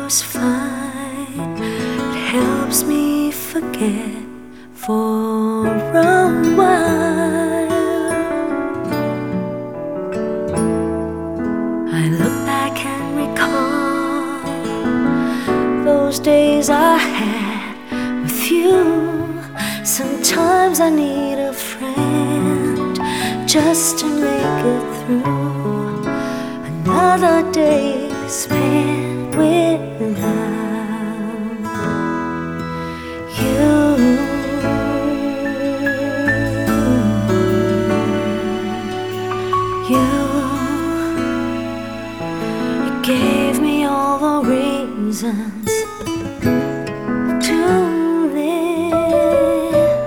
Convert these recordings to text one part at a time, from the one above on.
was fine. It helps me forget for a while. I look back and recall those days I had with you. Sometimes I need a friend just to make it through another day spent without you. You gave me all the reasons to live,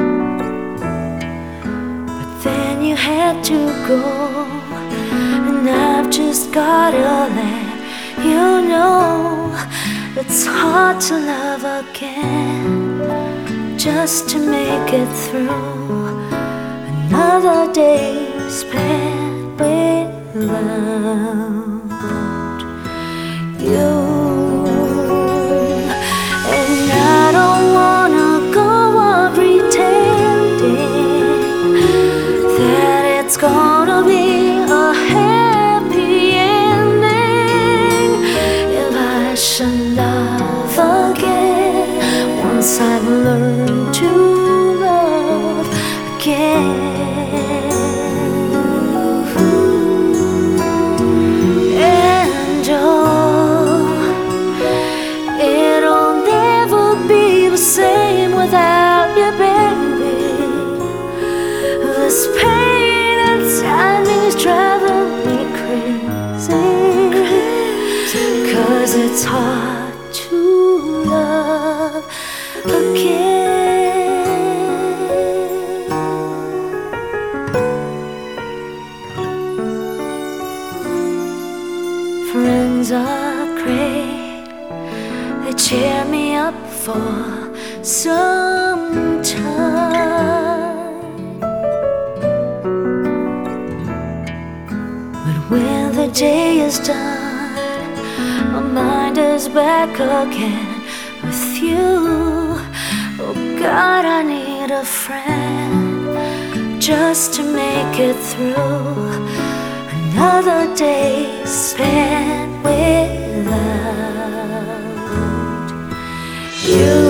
but then you had to go, and I've just gotta let you know it's hard to love again just to make it through another day spent without you. And I don't wanna go on pretending that it's gonna be a happy ending. If I should love again, once I've learned to love again. Same without you, baby. This pain inside me is driving me crazy, 'cause it's hard to love again. Friends are great, they cheer me up for some time, but when the day is done, my mind is back again with you. Oh God, I need a friend just to make it through another day spent without you.